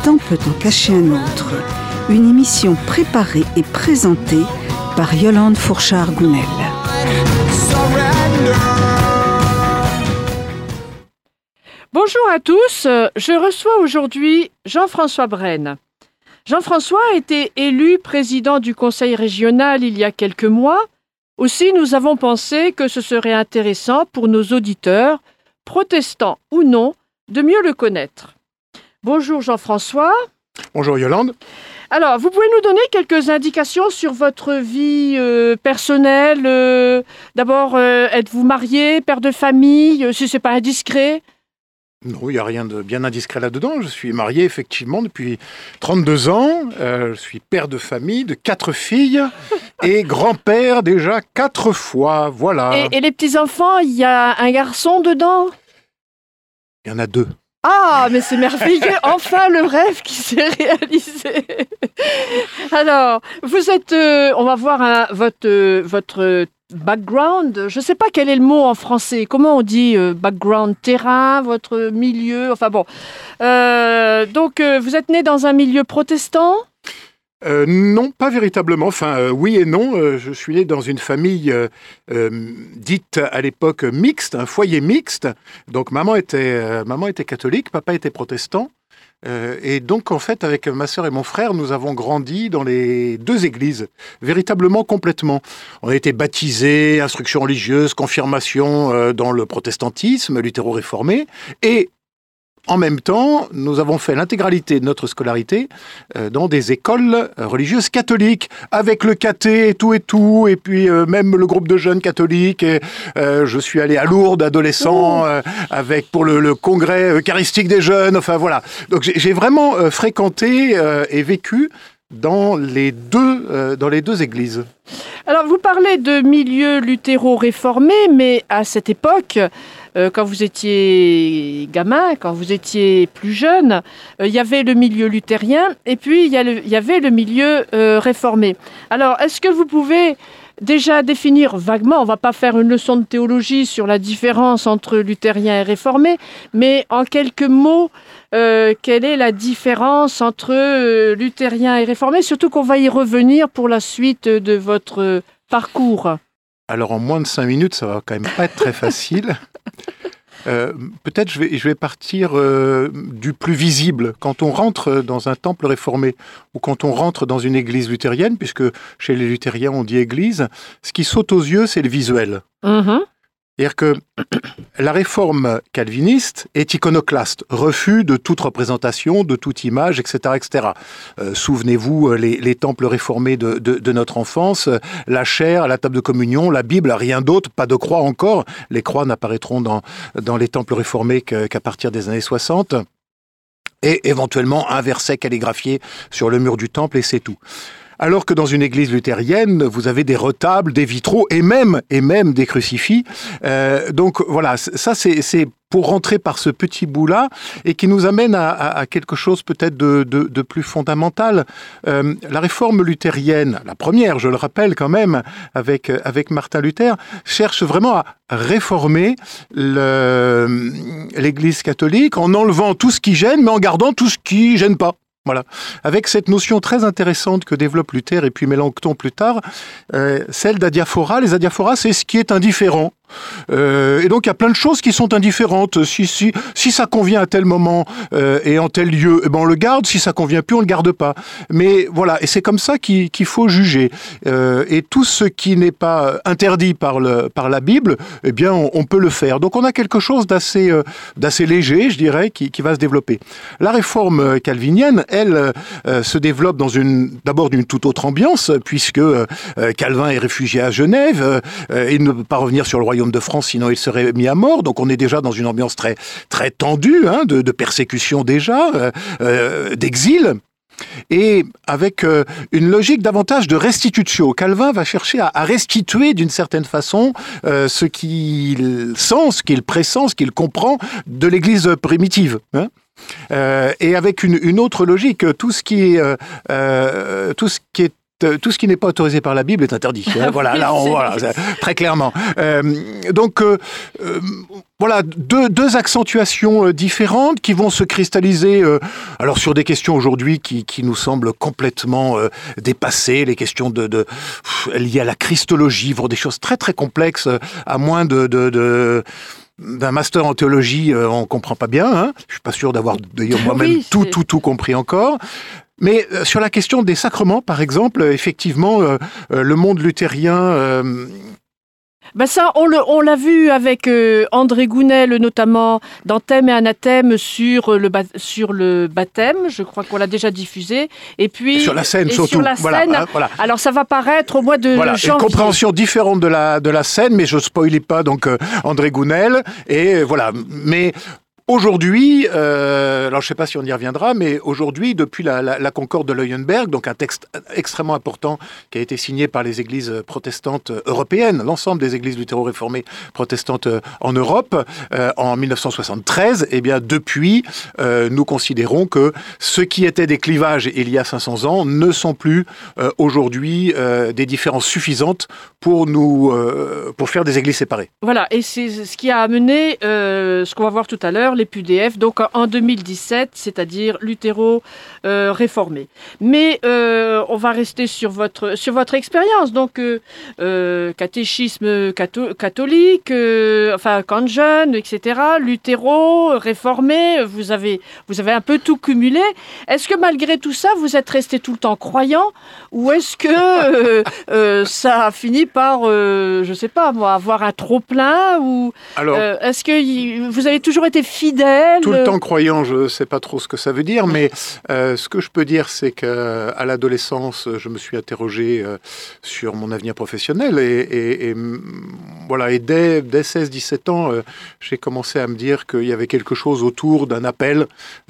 temps peut en cacher un autre. Une émission préparée et présentée par Yolande Fourchard-Gounel. Bonjour à tous, je reçois aujourd'hui Jean-François Brenne. Jean-François a été élu président du conseil régional il y a quelques mois. Aussi, nous avons pensé que ce serait intéressant pour nos auditeurs, protestants ou non, de mieux le connaître. Bonjour Jean-François. Bonjour Yolande. Alors, vous pouvez nous donner quelques indications sur votre vie personnelle. D'abord, êtes-vous marié, père de famille, si ce n'est pas indiscret? Non, il n'y a rien de bien indiscret là-dedans. Je suis marié effectivement depuis 32 ans. Je suis père de famille de 4 filles et grand-père déjà 4 fois. Voilà. Et les petits-enfants, il y a un garçon dedans? Il y en a 2. Ah, mais c'est merveilleux, enfin le rêve qui s'est réalisé. Alors, vous êtes, on va voir votre background, je ne sais pas quel est le mot en français, comment on dit background, terrain, votre milieu, enfin bon. Donc, vous êtes né dans un milieu protestant ? Non, pas véritablement. Enfin, oui et non. Je suis né dans une famille dite à l'époque mixte, un foyer mixte. Donc, maman était catholique, papa était protestant. Et donc, en fait, avec ma sœur et mon frère, nous avons grandi dans les 2 églises, véritablement complètement. On a été baptisés, instruction religieuse, confirmation dans le protestantisme, luthéro-réformé, et en même temps, nous avons fait l'intégralité de notre scolarité dans des écoles religieuses catholiques, avec le caté et tout, et puis même le groupe de jeunes catholiques. Et, je suis allé à Lourdes, adolescent, pour le congrès eucharistique des jeunes. Enfin voilà. Donc j'ai vraiment fréquenté et vécu dans les deux églises. Alors vous parlez de milieu luthéro-réformé, mais à cette époque, quand vous étiez gamin, quand vous étiez plus jeune, il y avait le milieu luthérien et puis il y avait le milieu réformé. Alors, est-ce que vous pouvez déjà définir vaguement, on ne va pas faire une leçon de théologie sur la différence entre luthérien et réformé, mais en quelques mots, quelle est la différence entre luthérien et réformé, surtout qu'on va y revenir pour la suite de votre parcours? Alors, en moins de 5 minutes, ça va quand même pas être très facile. Peut-être je vais partir du plus visible. Quand on rentre dans un temple réformé ou quand on rentre dans une église luthérienne, puisque chez les luthériens on dit église, ce qui saute aux yeux, c'est le visuel. C'est-à-dire que la réforme calviniste est iconoclaste, refus de toute représentation, de toute image, etc. etc. Souvenez-vous, les temples réformés de notre enfance, la chaire, la table de communion, la Bible, rien d'autre, pas de croix encore. Les croix n'apparaîtront dans les temples réformés qu'à partir des années 60. Et éventuellement un verset calligraphié sur le mur du temple, et c'est tout. Alors que dans une église luthérienne, vous avez des retables, des vitraux et même des crucifix. Donc voilà, ça c'est pour rentrer par ce petit bout-là et qui nous amène à quelque chose peut-être de plus fondamental. La réforme luthérienne, la première, je le rappelle quand même, avec Martin Luther, cherche vraiment à réformer l'Église catholique en enlevant tout ce qui gêne, mais en gardant tout ce qui gêne pas. Voilà. Avec cette notion très intéressante que développe Luther et puis Mélenchon plus tard, celle d'adiaphora. Les adiphoras, c'est ce qui est indifférent. Et donc il y a plein de choses qui sont indifférentes. Si ça convient à tel moment et en tel lieu, eh ben on le garde. Si ça convient plus, on le garde pas. Mais voilà, et c'est comme ça qu'il faut juger. Et tout ce qui n'est pas interdit par la Bible, eh bien on peut le faire. Donc on a quelque chose d'assez léger, je dirais, qui va se développer. La réforme calvinienne, elle, se développe d'abord d'une toute autre ambiance, puisque Calvin est réfugié à Genève, il ne peut pas revenir sur le royaume de France, sinon il serait mis à mort. Donc on est déjà dans une ambiance très, très tendue, de persécution déjà, d'exil. Et avec une logique davantage de restitutio. Calvin va chercher à restituer d'une certaine façon ce qu'il sent, ce qu'il pressent, ce qu'il comprend de l'Église primitive. Et avec une autre logique, tout ce qui est tout ce qui n'est pas autorisé par la Bible est interdit. Voilà, là, très clairement. Donc, voilà, deux accentuations différentes qui vont se cristalliser alors sur des questions aujourd'hui qui nous semblent complètement dépassées, les questions liées à la christologie, voire des choses très très complexes, à moins d'un master en théologie, on comprend pas bien. Hein. Je suis pas sûr d'avoir d'ailleurs moi-même tout compris encore. Mais sur la question des sacrements, par exemple, effectivement, le monde luthérien... ça, on l'a vu avec André Gounel, notamment dans Thème et Anathème sur le baptême. Je crois qu'on l'a déjà diffusé. Et puis sur la scène, surtout. Sur la scène. Voilà. Alors, ça va paraître au mois de janvier. Une compréhension différente de la scène, mais je ne spoilie pas donc André Gounel. Et voilà. Mais aujourd'hui, alors je ne sais pas si on y reviendra, mais aujourd'hui, depuis la Concorde de Leuenberg, donc un texte extrêmement important qui a été signé par les églises protestantes européennes, l'ensemble des églises luthéro-réformées protestantes en Europe, en 1973, eh bien depuis, nous considérons que ce qui était des clivages il y a 500 ans ne sont plus aujourd'hui des différences suffisantes pour faire des églises séparées. Voilà, et c'est ce qui a amené ce qu'on va voir tout à l'heure, les PUDF, donc en 2017, c'est-à-dire luthéro-réformé. Mais on va rester sur votre expérience, donc catéchisme catholique, camp jeune, etc., luthéro, réformé, vous avez un peu tout cumulé. Est-ce que malgré tout ça, vous êtes resté tout le temps croyant, ou est-ce que ça a fini par, je ne sais pas moi, avoir un trop-plein, ou est-ce que vous avez toujours été fidèle? Tout le temps croyant, je ne sais pas trop ce que ça veut dire, mais ce que je peux dire, c'est qu'à l'adolescence, je me suis interrogé sur mon avenir professionnel et dès 16-17 ans, j'ai commencé à me dire qu'il y avait quelque chose autour d'un appel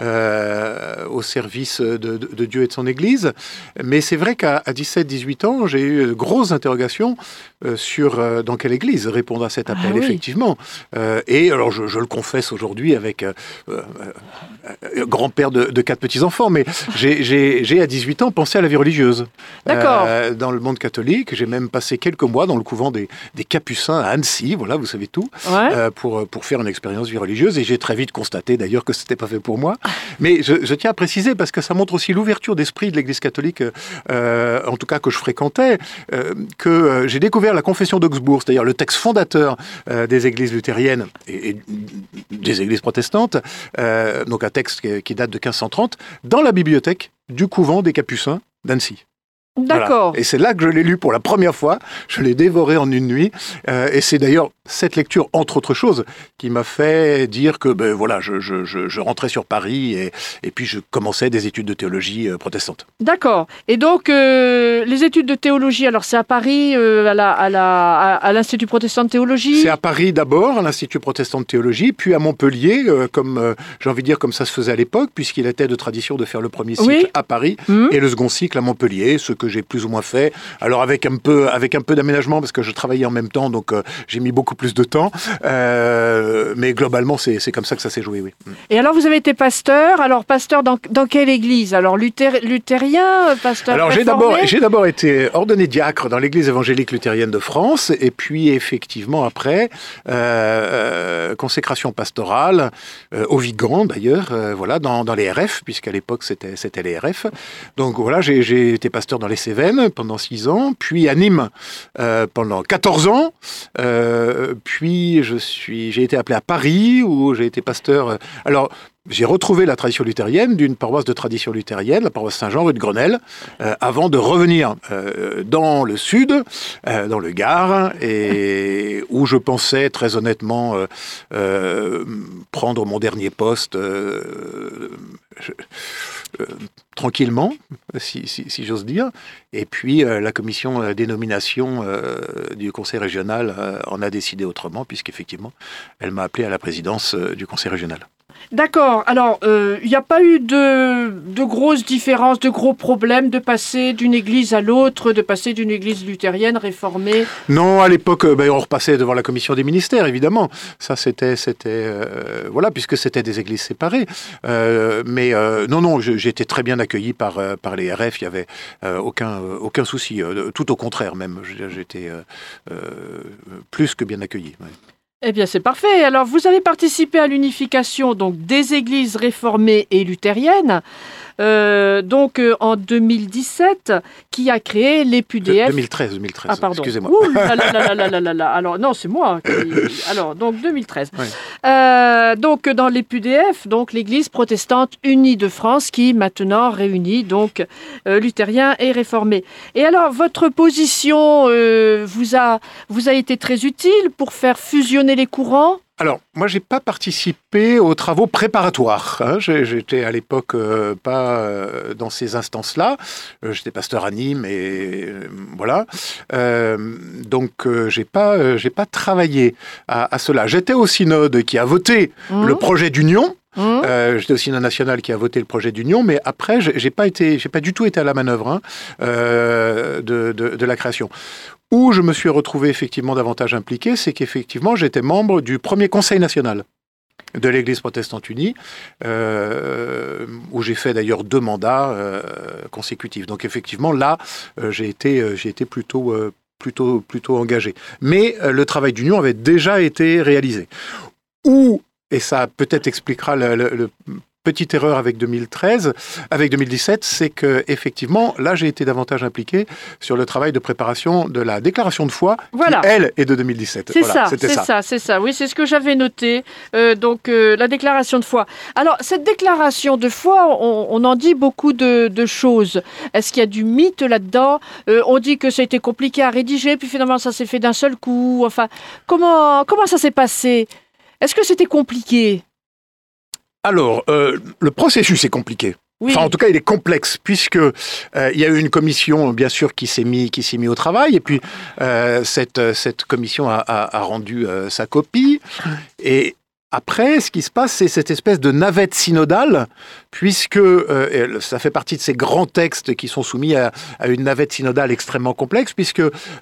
au service de Dieu et de son Église. Mais c'est vrai qu'à 17-18 ans, j'ai eu de grosses interrogations sur dans quelle Église répondre à cet appel, effectivement. Et alors, je le confesse aujourd'hui avec grand-père de 4 petits-enfants, mais j'ai à 18 ans pensé à la vie religieuse. D'accord. Dans le monde catholique, j'ai même passé quelques mois dans le couvent des Capucins à Annecy, voilà, vous savez tout, pour faire une expérience vie religieuse, et j'ai très vite constaté d'ailleurs que c'était pas fait pour moi. Mais je tiens à préciser, parce que ça montre aussi l'ouverture d'esprit de l'Église catholique, en tout cas que je fréquentais, que j'ai découvert la Confession d'Augsbourg, c'est-à-dire le texte fondateur des églises luthériennes et des églises protestantes, donc un texte qui date de 1530, dans la bibliothèque du couvent des Capucins d'Annecy. D'accord. Voilà. Et c'est là que je l'ai lu pour la première fois. Je l'ai dévoré en une nuit. Et c'est d'ailleurs cette lecture, entre autres choses, qui m'a fait dire que je rentrais sur Paris et puis je commençais des études de théologie protestante. D'accord. Et donc, les études de théologie, alors c'est à Paris, à l'Institut protestant de théologie? C'est à Paris d'abord, à l'Institut protestant de théologie, puis à Montpellier, j'ai envie de dire comme ça se faisait à l'époque, puisqu'il était de tradition de faire le premier cycle à Paris et le second cycle à Montpellier, ce que j'ai plus ou moins fait. Alors avec un peu d'aménagement, parce que je travaillais en même temps, donc j'ai mis beaucoup plus de temps. Mais globalement, c'est comme ça que ça s'est joué, oui. Et alors, vous avez été pasteur. Alors, pasteur dans quelle église? Alors, luthérien, pasteur Alors, réformé? j'ai d'abord été ordonné diacre dans l'église évangélique luthérienne de France, et puis effectivement après, consécration pastorale, au Vigan d'ailleurs, dans les RF, puisqu'à l'époque c'était les RF. Donc voilà, j'ai été pasteur dans les Cévennes pendant 6 ans, puis à Nîmes pendant 14 ans, puis j'ai été appelé à Paris où j'ai été pasteur. Alors j'ai retrouvé la tradition luthérienne d'une paroisse de tradition luthérienne, la paroisse Saint-Jean rue de Grenelle, avant de revenir dans le sud, dans le Gard, et où je pensais très honnêtement prendre mon dernier poste tranquillement, si j'ose dire. Et puis la commission des nominations du conseil régional en a décidé autrement, puisqu'effectivement, elle m'a appelé à la présidence du conseil régional. D'accord. Alors, il n'y a pas eu de grosses différences, de gros problèmes de passer d'une église à l'autre, de passer d'une église luthérienne réformée? Non, à l'époque, on repassait devant la commission des ministères, évidemment. Ça, c'était voilà, puisque c'était des églises séparées. Non, j'ai été très bien accueilli par les RF. Il y avait aucun souci. Tout au contraire, même. J'étais plus que bien accueilli. Ouais. Eh bien, c'est parfait. Alors, vous avez participé à l'unification donc des églises réformées et luthériennes, en 2017, qui a créé l'EPUDF. 2013. Ah, pardon. Excusez-moi. Ouh là là là là là là. Alors, non, c'est moi. Alors, donc 2013. Oui. Donc, dans l'EPUDF, donc l'Église protestante unie de France, qui maintenant réunit donc luthériens et réformés. Et alors, votre position vous a été très utile pour faire fusionner les courants? Alors, moi, j'ai pas participé aux travaux préparatoires. J'étais à l'époque pas dans ces instances-là. J'étais pasteur à Nîmes et voilà. Donc, j'ai pas travaillé à cela. J'étais au synode qui a voté le projet d'union. J'étais au synode national qui a voté le projet d'union, mais après, j'ai pas du tout été à la manœuvre de la création. Où je me suis retrouvé effectivement davantage impliqué, c'est qu'effectivement j'étais membre du premier conseil national de l'Église protestante unie, où j'ai fait d'ailleurs 2 mandats consécutifs. Donc effectivement là, j'ai été plutôt engagé. Mais le travail d'union avait déjà été réalisé. Et ça peut-être expliquera le petite erreur avec 2017, c'est que effectivement, là, j'ai été davantage impliqué sur le travail de préparation de la déclaration de foi, voilà. Qui, elle, est de 2017. C'est ça. Oui, c'est ce que j'avais noté. La déclaration de foi. Alors, cette déclaration de foi, on en dit beaucoup de choses. Est-ce qu'il y a du mythe là-dedans? On dit que ça a été compliqué à rédiger, puis finalement, ça s'est fait d'un seul coup. Enfin, comment ça s'est passé? Est-ce que c'était compliqué? Alors, le processus est compliqué. Oui. Enfin, en tout cas, il est complexe, puisque il y a eu une commission, bien sûr, qui s'est mis au travail, et puis cette commission a rendu sa copie, et après, ce qui se passe, c'est cette espèce de navette synodale, puisque ça fait partie de ces grands textes qui sont soumis à une navette synodale extrêmement complexe, puisque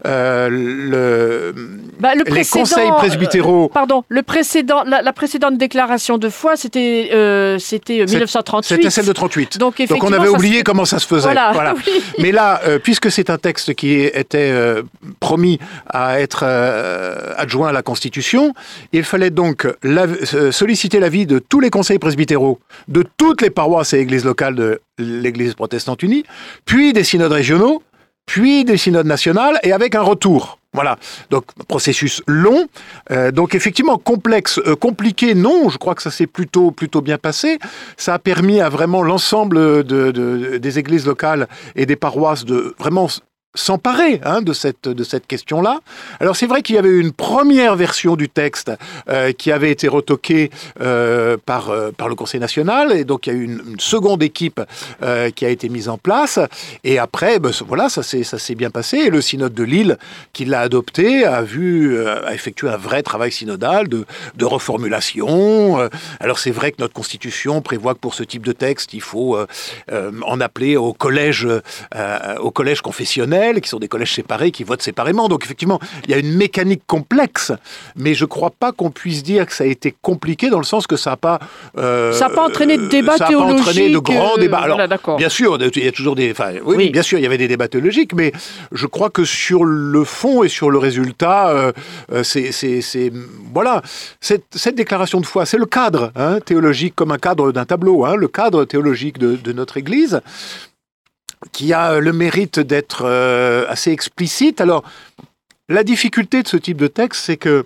les conseils presbytéraux... la précédente déclaration de foi, c'était 1938. C'était celle de 38. Donc on avait oublié comment ça se faisait. Voilà. Oui. Mais là, puisque c'est un texte qui était promis à être adjoint à la Constitution, il fallait donc solliciter l'avis de tous les conseils presbytéraux, de toutes les paroisses et églises locales de l'Église protestante unie, puis des synodes régionaux, puis des synodes nationales, et avec un retour. Voilà, donc processus long, donc effectivement complexe, compliqué, non, je crois que ça s'est plutôt bien passé. Ça a permis à vraiment l'ensemble des églises locales et des paroisses de vraiment s'emparer de cette question-là. Alors c'est vrai qu'il y avait une première version du texte qui avait été retoquée par le Conseil national, et donc il y a eu une seconde équipe qui a été mise en place, et après voilà, ça s'est bien passé, et le synode de Lille qui l'a adopté a effectué un vrai travail synodal de reformulation. Alors c'est vrai que notre Constitution prévoit que pour ce type de texte, il faut en appeler au collège confessionnel, qui sont des collèges séparés, qui votent séparément. Donc effectivement, il y a une mécanique complexe, mais je ne crois pas qu'on puisse dire que ça a été compliqué, dans le sens que ça n'a pas... ça n'a pas entraîné de débat théologique. Ça n'a pas entraîné de grands débats. Alors, voilà, bien sûr, il y a toujours des... Oui, bien sûr, il y avait des débats théologiques, mais je crois que sur le fond et sur le résultat, voilà. Cette déclaration de foi, c'est le cadre théologique, comme un cadre d'un tableau, le cadre théologique de notre Église, qui a le mérite d'être assez explicite. Alors, la difficulté de ce type de texte, c'est que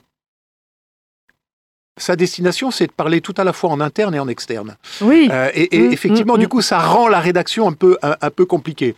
sa destination, c'est de parler tout à la fois en interne et en externe. Oui. Et effectivement, du coup, ça rend la rédaction un peu compliquée.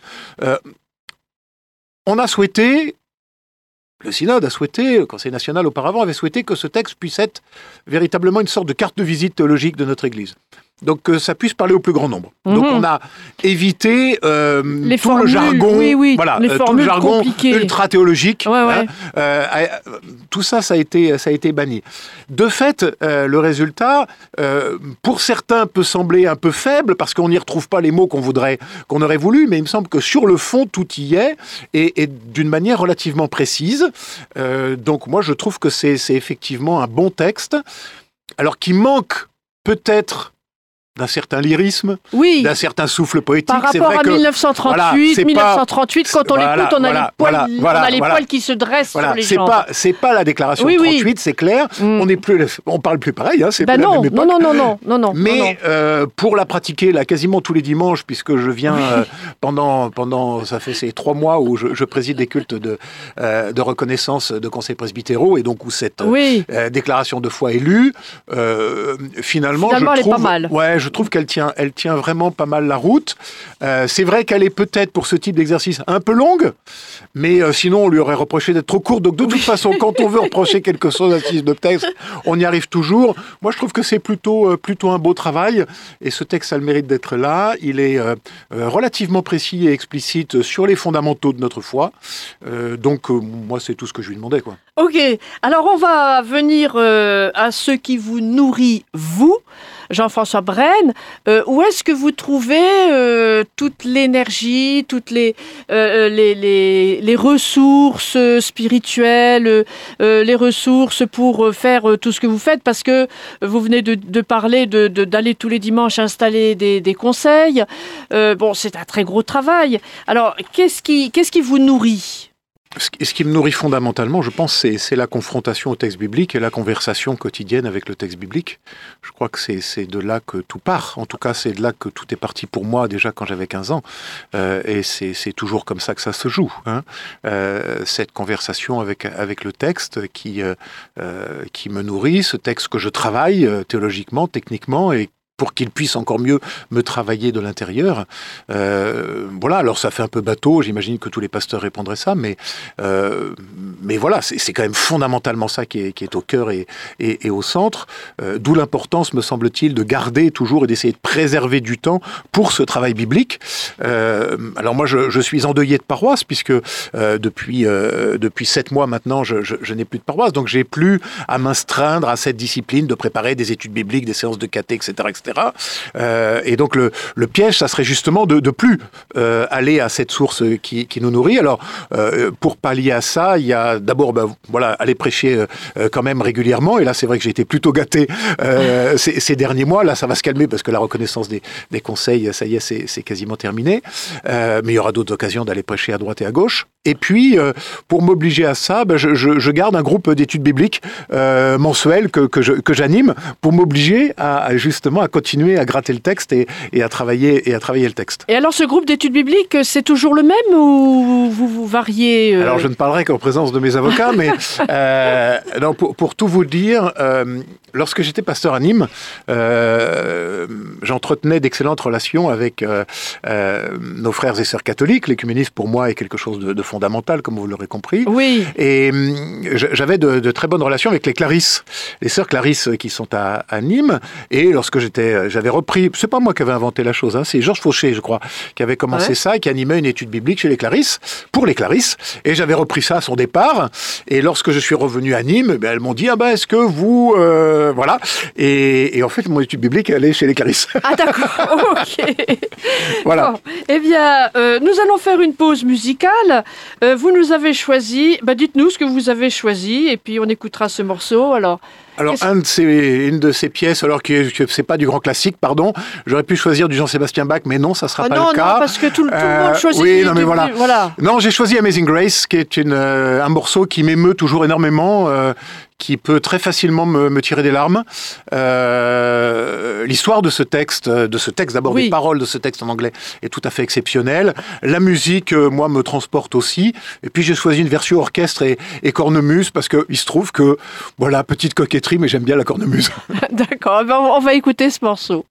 On a souhaité... Le synode a souhaité, le Conseil national auparavant avait souhaité que ce texte puisse être véritablement une sorte de carte de visite théologique de notre Église. donc que ça puisse parler au plus grand nombre. Donc on a évité les tout formules, le jargon, les tout le formules jargon compliquées. ultra théologique. Ouais. Tout ça, ça a été banni. De fait, le résultat, pour certains, peut sembler un peu faible parce qu'on n'y retrouve pas les mots qu'on aurait voulu, mais il me semble que sur le fond, tout y est et d'une manière relativement précise. Donc moi, je trouve que c'est effectivement un bon texte, alors qui manque peut-être d'un certain lyrisme, d'un certain souffle poétique. Par rapport à 1938, quand on l'écoute, on a les poils qui se dressent sur les jambes. C'est pas la déclaration de 38, c'est clair. On parle plus pareil. C'est pas la même époque. Non. Mais pour la pratiquer là quasiment tous les dimanches, puisque je viens pendant ça fait ces 3 mois où je préside des cultes de reconnaissance de conseils presbytéraux et donc où cette déclaration de foi est lue. Finalement, je trouve, elle est pas mal. Ouais, je trouve qu'elle tient vraiment pas mal la route. C'est vrai qu'elle est peut-être, pour ce type d'exercice, un peu longue, mais sinon, on lui aurait reproché d'être trop courte. Donc, de toute façon, quand on veut reprocher quelque chose à ce type de texte, on y arrive toujours. Moi, je trouve que c'est plutôt un beau travail, et ce texte a le mérite d'être là. Il est relativement précis et explicite sur les fondamentaux de notre foi. Donc, moi, c'est tout ce que je lui demandais, quoi. Ok, alors on va venir à ce qui vous nourrit, vous, Jean-François Brenne. Où est-ce que vous trouvez toute l'énergie, toutes les ressources spirituelles, les ressources pour faire tout ce que vous faites? Parce que vous venez de parler d'aller tous les dimanches installer des conseils. C'est un très gros travail. Alors, qu'est-ce qui vous nourrit ? Ce qui me nourrit fondamentalement, je pense, c'est la confrontation au texte biblique et la conversation quotidienne avec le texte biblique. Je crois que c'est de là que tout part. En tout cas, c'est de là que tout est parti pour moi déjà quand j'avais 15 ans. Et c'est toujours comme ça que ça se joue. Cette conversation avec le texte qui me nourrit, ce texte que je travaille théologiquement, techniquement et pour qu'il puisse encore mieux me travailler de l'intérieur. Alors ça fait un peu bateau, j'imagine que tous les pasteurs répondraient ça, mais voilà, c'est quand même fondamentalement ça qui est au cœur et au centre, d'où l'importance, me semble-t-il, de garder toujours et d'essayer de préserver du temps pour ce travail biblique. Alors moi, je suis endeuillé de paroisse, puisque depuis 7 mois maintenant, je n'ai plus de paroisse, donc j'ai plus à m'astreindre à cette discipline de préparer des études bibliques, des séances de caté, etc. Et donc le piège, ça serait justement de plus aller à cette source qui nous nourrit. Alors pour pallier à ça, il y a d'abord aller prêcher quand même régulièrement. Et là, c'est vrai que j'ai été plutôt gâté ces derniers mois. Là, ça va se calmer parce que la reconnaissance des conseils, ça y est, c'est quasiment terminé. Mais il y aura d'autres occasions d'aller prêcher à droite et à gauche. Et puis, pour m'obliger à ça, je garde un groupe d'études bibliques mensuelles que j'anime pour m'obliger justement à continuer à gratter le texte et à travailler le texte. Et alors, ce groupe d'études bibliques, c'est toujours le même ou vous variez Alors, je ne parlerai qu'en présence de mes avocats, mais non, pour tout vous dire, lorsque j'étais pasteur à Nîmes, j'entretenais d'excellentes relations avec nos frères et sœurs catholiques. L'écuménisme, pour moi, est quelque chose de fondamental, comme vous l'aurez compris. Oui. Et j'avais de très bonnes relations avec les Clarisses, les sœurs Clarisses qui sont à Nîmes. Et lorsque j'avais repris, c'est pas moi qui avais inventé la chose, c'est Georges Fauché, je crois, qui avait commencé ça et qui animait une étude biblique chez les Clarisses, pour les Clarisses. Et j'avais repris ça à son départ. Et lorsque je suis revenu à Nîmes, elles m'ont dit, est-ce que vous... voilà. Et en fait, mon étude biblique, elle est chez les Clarisses. Ah d'accord, ok. Voilà. Bon. Eh bien, nous allons faire une pause musicale. Vous nous avez choisi, dites-nous ce que vous avez choisi, et puis on écoutera ce morceau. Alors une de ces pièces, alors que c'est pas du grand classique, pardon, j'aurais pu choisir du Jean-Sébastien Bach, mais non, ça sera pas le cas. Non, parce que tout le monde choisit. Oui, non, mais voilà. Non, j'ai choisi Amazing Grace, qui est un morceau qui m'émeut toujours énormément, qui peut très facilement me tirer des larmes. L'histoire de ce texte d'abord, les paroles de ce texte en anglais est tout à fait exceptionnelle. La musique, moi, me transporte aussi. Et puis j'ai choisi une version orchestre et cornemuse parce qu'il se trouve que, voilà, petite coquetterie, mais j'aime bien la cornemuse. D'accord, on va écouter ce morceau.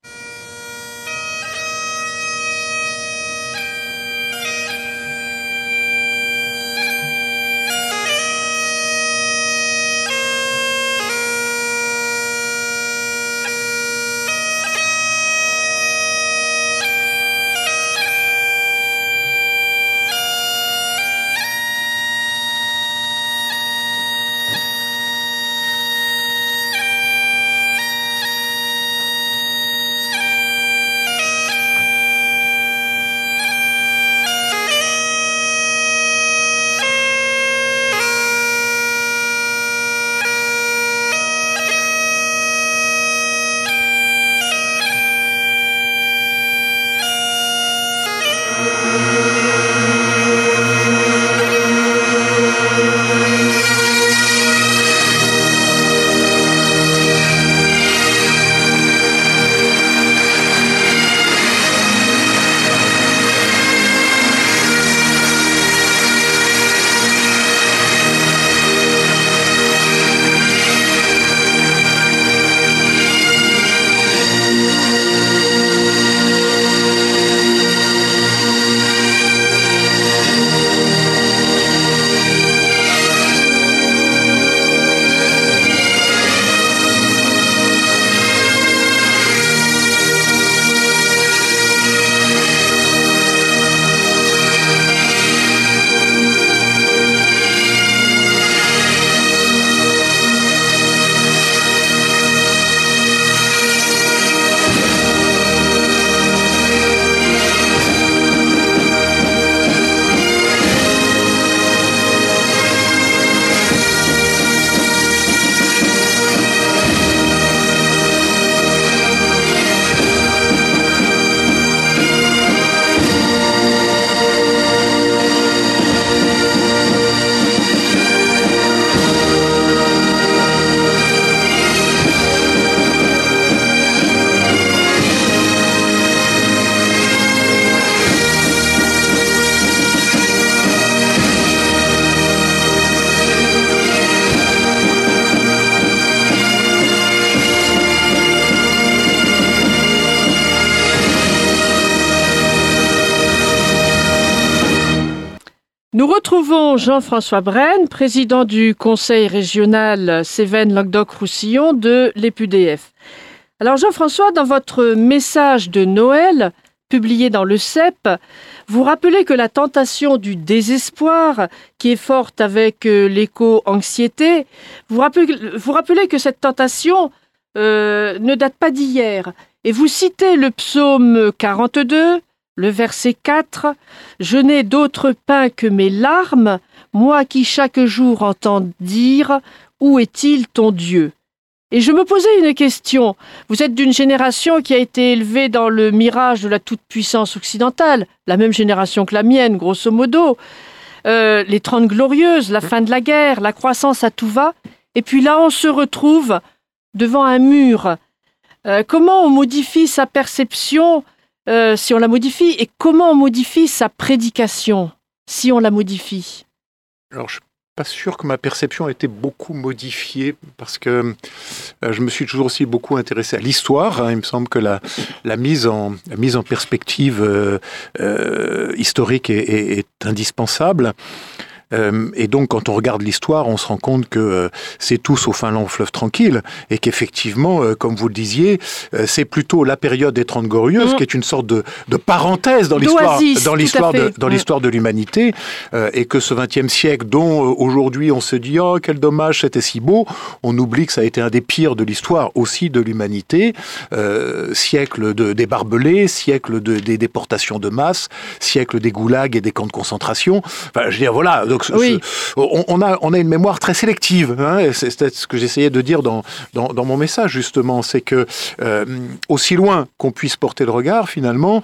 retrouvons Jean-François Brenne, président du conseil régional Cévennes-Languedoc-Roussillon de l'EPUDF. Alors Jean-François, dans votre message de Noël, publié dans le CEP, vous rappelez que la tentation du désespoir, qui est forte avec l'éco-anxiété, vous rappelez que cette tentation ne date pas d'hier. Et vous citez le psaume 42, le verset 4, « Je n'ai d'autre pain que mes larmes, moi qui chaque jour entends dire, où est-il ton Dieu ?» Et je me posais une question. Vous êtes d'une génération qui a été élevée dans le mirage de la toute-puissance occidentale, la même génération que la mienne, grosso modo. Les 30 glorieuses, la fin de la guerre, la croissance à tout va. Et puis là, on se retrouve devant un mur. Comment on modifie sa perception si on la modifie, et comment on modifie sa prédication si on la modifie? Alors, je ne suis pas sûr que ma perception a été beaucoup modifiée, parce que je me suis toujours aussi beaucoup intéressé à l'histoire. Il me semble que la mise en perspective historique est indispensable. Et donc, quand on regarde l'histoire, on se rend compte que c'est tout sauf un long fleuve tranquille, et qu'effectivement, comme vous le disiez, c'est plutôt la période des 30 Glorieuses, qui est une sorte de parenthèse dans l'histoire de l'humanité, et que ce XXe siècle, dont aujourd'hui on se dit « Oh, quel dommage, c'était si beau », on oublie que ça a été un des pires de l'histoire aussi de l'humanité, siècle des barbelés, siècle des déportations de masse, siècle des goulags et des camps de concentration. Enfin, je veux dire, voilà. Donc, oui. On a une mémoire très sélective. Hein, c'est ce que j'essayais de dire dans mon message, justement. C'est que, aussi loin qu'on puisse porter le regard, finalement,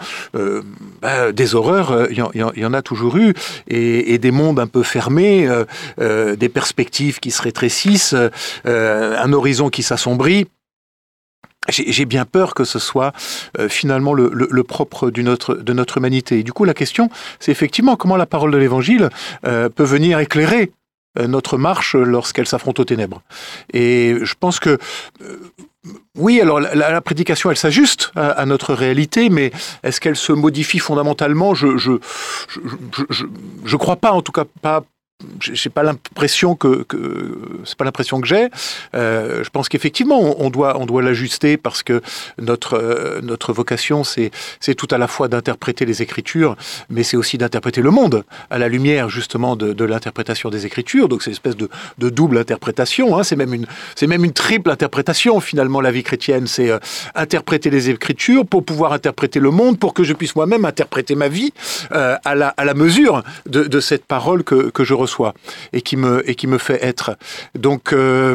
des horreurs, il y en a toujours eu. Et des mondes un peu fermés, des perspectives qui se rétrécissent, un horizon qui s'assombrit. J'ai bien peur que ce soit finalement le propre de notre humanité. Et du coup, la question, c'est effectivement comment la parole de l'Évangile peut venir éclairer notre marche lorsqu'elle s'affronte aux ténèbres. Et je pense que oui, alors la prédication, elle s'ajuste à notre réalité, mais est-ce qu'elle se modifie fondamentalement? Je crois pas, en tout cas pas. J'ai pas l'impression que c'est pas l'impression que j'ai. Je pense qu'effectivement on doit l'ajuster, parce que notre vocation c'est tout à la fois d'interpréter les Écritures, mais c'est aussi d'interpréter le monde à la lumière justement de l'interprétation des Écritures. Donc c'est une espèce de double interprétation. Hein. C'est même une triple interprétation finalement, la vie chrétienne. C'est interpréter les Écritures pour pouvoir interpréter le monde, pour que je puisse moi-même interpréter ma vie à la mesure de cette parole que je reçois et qui me fait être. Donc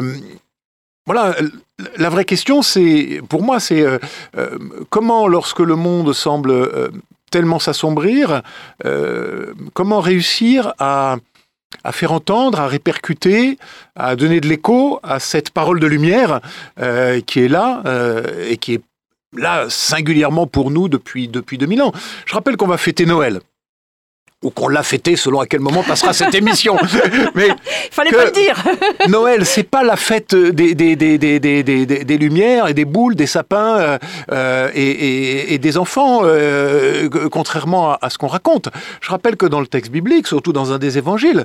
voilà, la vraie question, pour moi, c'est comment, lorsque le monde semble tellement s'assombrir, comment réussir à faire entendre, à répercuter, à donner de l'écho à cette parole de lumière qui est là et qui est là singulièrement pour nous depuis 2000 ans. Je rappelle qu'on va fêter Noël. Ou qu'on l'a fêté, selon à quel moment passera cette émission. Mais fallait pas le dire. Noël, c'est pas la fête des lumières et des boules, des sapins et des enfants, contrairement à ce qu'on raconte. Je rappelle que dans le texte biblique, surtout dans un des évangiles,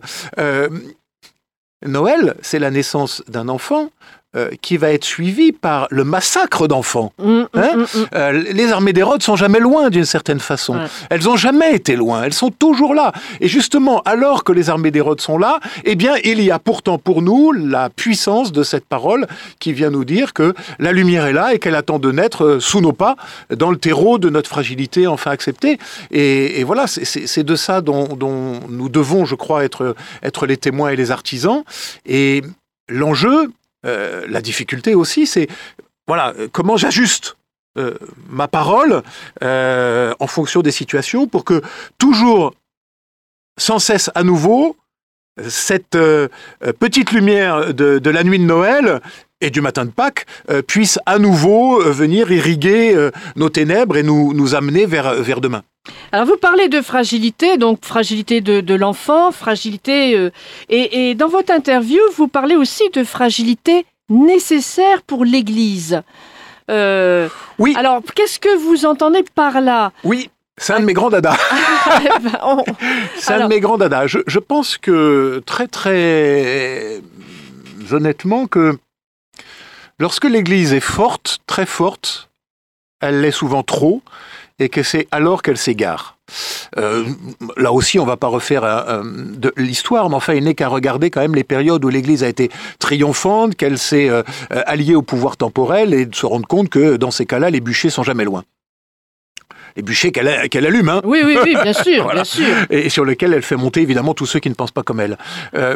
Noël, c'est la naissance d'un enfant qui va être suivi par le massacre d'enfants. Les armées d'Hérode sont jamais loin, d'une certaine façon. Elles n'ont jamais été loin, elles sont toujours là. Et justement, alors que les armées d'Hérode sont là, eh bien, il y a pourtant pour nous la puissance de cette parole qui vient nous dire que la lumière est là et qu'elle attend de naître sous nos pas, dans le terreau de notre fragilité enfin acceptée. Et voilà, c'est de ça dont nous devons, je crois, être les témoins et les artisans. Et l'enjeu, la difficulté aussi, c'est voilà, comment j'ajuste ma parole en fonction des situations pour que toujours, sans cesse à nouveau, cette petite lumière de la nuit de Noël et du matin de Pâques puisse à nouveau venir irriguer nos ténèbres et nous amener vers demain. Alors vous parlez de fragilité, donc fragilité de l'enfant, fragilité... et dans votre interview, vous parlez aussi de fragilité nécessaire pour l'Église. Oui. Alors, qu'est-ce que vous entendez par là ? Oui. C'est un de mes grands dadas. C'est un de mes grands dadas. Je pense que très, très honnêtement, que lorsque l'Église est forte, très forte, elle l'est souvent trop, et que c'est alors qu'elle s'égare. Là aussi, on ne va pas refaire de l'histoire, mais enfin, il n'est qu'à regarder quand même les périodes où l'Église a été triomphante, qu'elle s'est alliée au pouvoir temporel, et de se rendre compte que dans ces cas-là, les bûchers sont jamais loin. Les bûchers qu'elle allume, hein. Oui, bien sûr, voilà. Bien sûr. Et sur lesquels elle fait monter évidemment tous ceux qui ne pensent pas comme elle.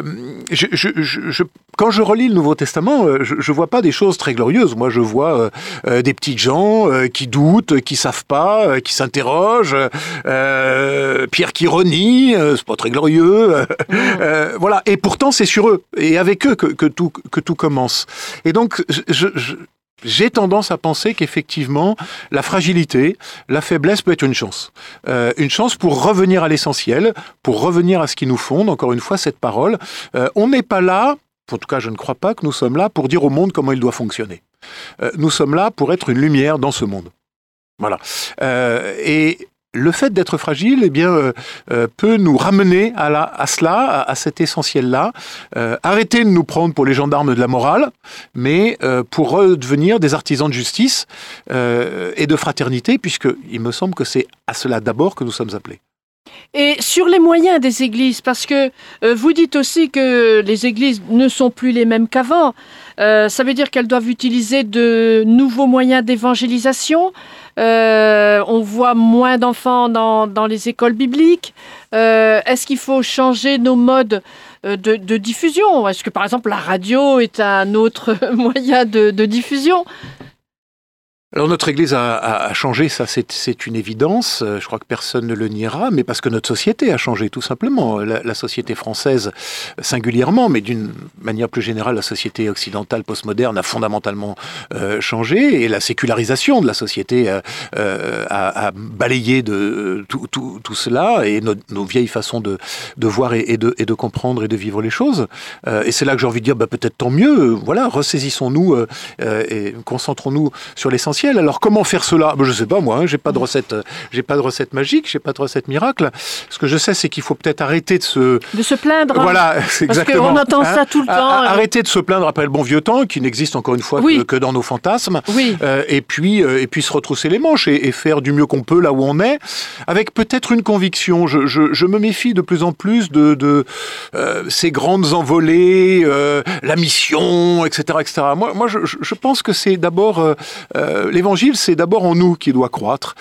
Quand je relis le Nouveau Testament, je vois pas des choses très glorieuses. Moi, je vois des petites gens qui doutent, qui savent pas, qui s'interrogent. Pierre qui renie, c'est pas très glorieux. Voilà. Et pourtant, c'est sur eux et avec eux que tout commence. Et donc, j'ai tendance à penser qu'effectivement, la fragilité, la faiblesse peut être une chance. Une chance pour revenir à l'essentiel, pour revenir à ce qui nous fonde, encore une fois, cette parole. On n'est pas là, en tout cas je ne crois pas que nous sommes là pour dire au monde comment il doit fonctionner. Nous sommes là pour être une lumière dans ce monde. Voilà. Et le fait d'être fragile, eh bien, peut nous ramener à cela, à cet essentiel-là. Arrêter de nous prendre pour les gendarmes de la morale, mais pour redevenir des artisans de justice et de fraternité, puisqu'il me semble que c'est à cela d'abord que nous sommes appelés. Et sur les moyens des églises, parce que vous dites aussi que les églises ne sont plus les mêmes qu'avant, ça veut dire qu'elles doivent utiliser de nouveaux moyens d'évangélisation. On voit moins d'enfants dans les écoles bibliques. Est-ce qu'il faut changer nos modes de diffusion? Est-ce que, par exemple, la radio est un autre moyen de diffusion? Alors notre Église a changé, ça c'est une évidence, je crois que personne ne le niera, mais parce que notre société a changé tout simplement. La société française singulièrement, mais d'une manière plus générale, la société occidentale postmoderne a fondamentalement changé, et la sécularisation de la société a balayé de tout cela, et nos vieilles façons de voir et de comprendre et de vivre les choses. Et c'est là que j'ai envie de dire, peut-être tant mieux, voilà, ressaisissons-nous et concentrons-nous sur l'essentiel. Alors comment faire cela? Je ne sais pas moi, j'ai pas de recette magique, j'ai pas de recette miracle. Ce que je sais, c'est qu'il faut peut-être arrêter de se plaindre. Voilà, c'est exactement. Parce qu'on entend ça tout le temps. Arrêter de se plaindre après le bon vieux temps, qui n'existe encore une fois que dans nos fantasmes. Oui. Et puis se retrousser les manches et faire du mieux qu'on peut là où on est, avec peut-être une conviction. Je me méfie de plus en plus de ces grandes envolées, la mission, etc., etc. Moi, je pense que c'est d'abord l'évangile, c'est d'abord en nous qui doit croître,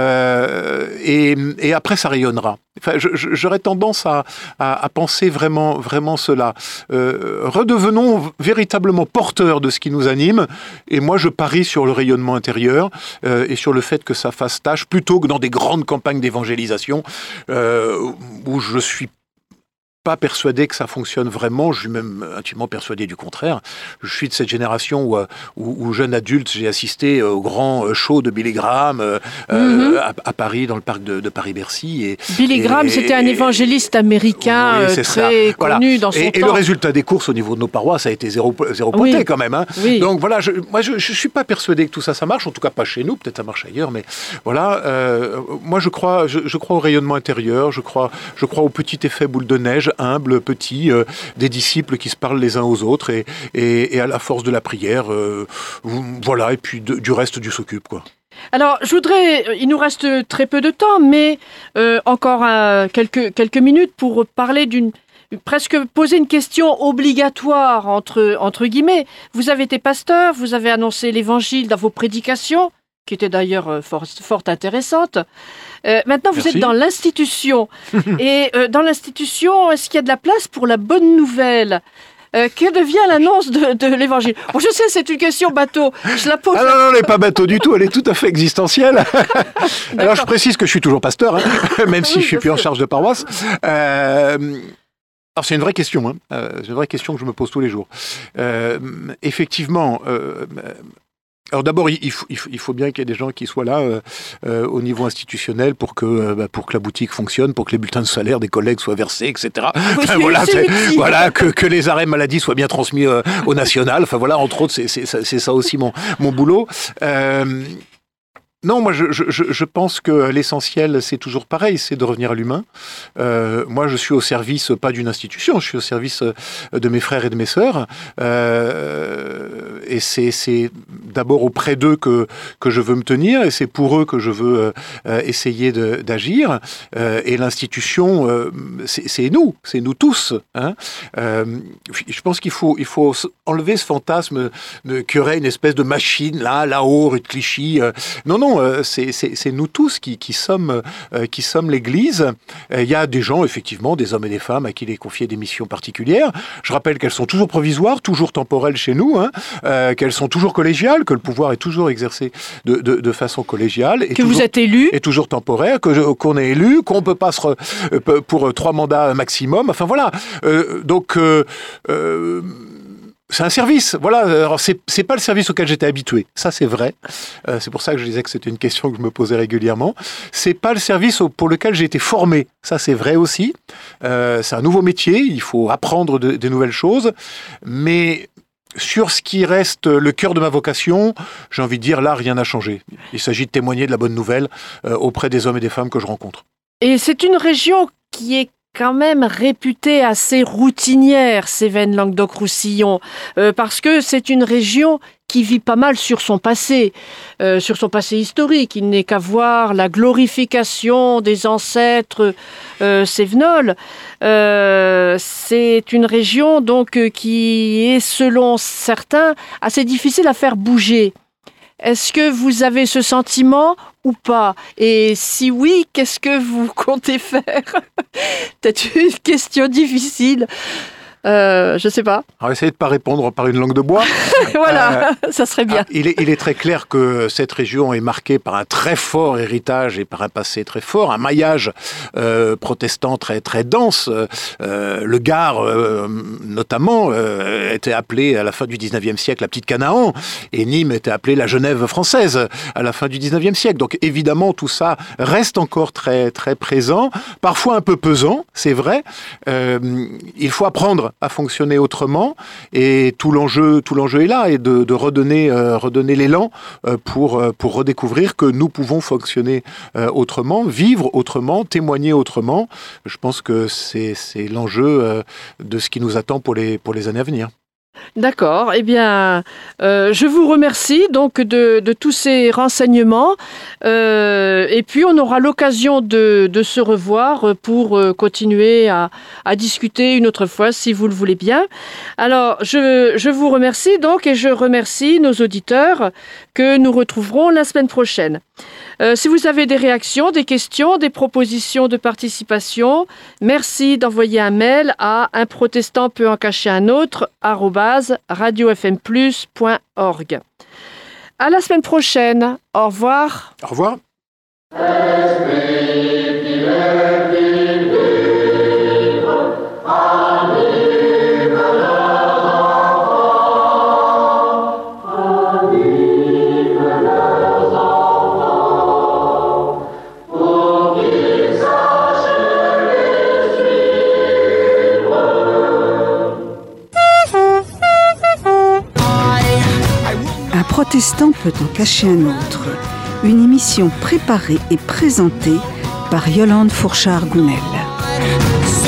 et après ça rayonnera. Enfin, j'aurais tendance à penser vraiment cela. Redevenons véritablement porteurs de ce qui nous anime, et moi je parie sur le rayonnement intérieur et sur le fait que ça fasse tâche, plutôt que dans des grandes campagnes d'évangélisation où je suis pas persuadé que ça fonctionne vraiment, je suis même intimement persuadé du contraire. Je suis de cette génération où jeune adulte, j'ai assisté au grand show de Billy Graham à Paris, dans le parc de Paris-Bercy. Billy Graham, c'était un évangéliste américain très connu dans son temps. Et le résultat des courses au niveau de nos paroisses a été zéro poté quand même. Hein. Oui. Donc voilà, je suis pas persuadé que tout ça marche, en tout cas pas chez nous, peut-être ça marche ailleurs, mais voilà. Moi je crois au rayonnement intérieur, je crois au petit effet boule de neige, humble, petit, des disciples qui se parlent les uns aux autres et à la force de la prière, voilà, et puis du reste, Dieu s'occupe, quoi. Alors, il nous reste très peu de temps, mais encore quelques minutes pour parler presque poser une question obligatoire entre guillemets. Vous avez été pasteur, vous avez annoncé l'évangile dans vos prédications, qui était d'ailleurs fort intéressante. Maintenant, vous êtes dans l'institution. Et dans l'institution, est-ce qu'il y a de la place pour la bonne nouvelle? Que devient l'annonce de l'évangile? Bon, je sais, c'est une question bateau. Je la pose. Ah non, elle n'est pas bateau du tout. Elle est tout à fait existentielle. Alors, je précise que je suis toujours pasteur, hein, même si je suis plus en charge de paroisse. Alors, c'est une vraie question. Hein. C'est une vraie question que je me pose tous les jours. Effectivement. Alors d'abord, il faut bien qu'il y ait des gens qui soient là au niveau institutionnel pour que la boutique fonctionne, pour que les bulletins de salaire des collègues soient versés, etc. Oui, voilà, que les arrêts maladie soient bien transmis au national. Enfin voilà, entre autres, c'est ça aussi mon boulot. Non, moi je pense que l'essentiel c'est toujours pareil, c'est de revenir à l'humain. Moi je suis au service pas d'une institution, je suis au service de mes frères et de mes sœurs. Et c'est d'abord auprès d'eux que je veux me tenir, et c'est pour eux que je veux essayer d'agir. Et l'institution, c'est nous tous. Hein. Je pense qu'il faut enlever ce fantasme qu'il y aurait une espèce de machine là-haut, rue de Clichy. Non, c'est nous tous qui sommes l'Église. Il y a des gens, effectivement, des hommes et des femmes à qui il est confié des missions particulières. Je rappelle qu'elles sont toujours provisoires, toujours temporelles chez nous, qu'elles sont toujours collégiales, que le pouvoir est toujours exercé de façon collégiale. Et que vous êtes élu. Et toujours temporaire, qu'on est élu, qu'on peut pas pour 3 mandats maximum. Enfin voilà. C'est un service, voilà. Alors c'est pas le service auquel j'étais habitué, ça c'est vrai. C'est pour ça que je disais que c'était une question que je me posais régulièrement. C'est pas le service pour lequel j'ai été formé, ça c'est vrai aussi. C'est un nouveau métier, il faut apprendre des nouvelles choses, mais sur ce qui reste le cœur de ma vocation, j'ai envie de dire là rien n'a changé. Il s'agit de témoigner de la bonne nouvelle auprès des hommes et des femmes que je rencontre. Et c'est une région qui est quand même réputée assez routinière, Cévennes-Languedoc-Roussillon, parce que c'est une région qui vit pas mal sur son passé historique. Il n'est qu'à voir la glorification des ancêtres cévenols. C'est une région donc qui est, selon certains, assez difficile à faire bouger. Est-ce que vous avez ce sentiment ou pas? Et si oui, qu'est-ce que vous comptez faire? Peut-être une question difficile. Je sais pas. On va essayer de pas répondre par une langue de bois. Voilà, ça serait bien. Il est très clair que cette région est marquée par un très fort héritage et par un passé très fort, un maillage protestant très très dense. Le Gard, notamment, était appelé à la fin du 19e siècle la Petite Canaan, et Nîmes était appelée la Genève française à la fin du 19e siècle. Donc évidemment, tout ça reste encore très très présent, parfois un peu pesant, c'est vrai. Il faut apprendre à fonctionner autrement, et tout l'enjeu est là, et de redonner l'élan pour redécouvrir que nous pouvons fonctionner autrement, vivre autrement, témoigner autrement. Je pense que c'est l'enjeu de ce qui nous attend pour les années à venir. D'accord. Eh bien, je vous remercie donc de tous ces renseignements. Et puis, on aura l'occasion de se revoir pour continuer à discuter une autre fois, si vous le voulez bien. Alors, je vous remercie donc, et je remercie nos auditeurs que nous retrouverons la semaine prochaine. Si vous avez des réactions, des questions, des propositions de participation, merci d'envoyer un mail à un protestant peut en cacher un autre @radiofmplus.org. À la semaine prochaine. Au revoir. Au revoir. Un protestant peut en cacher un autre. Une émission préparée et présentée par Yolande Fourchard-Gounel.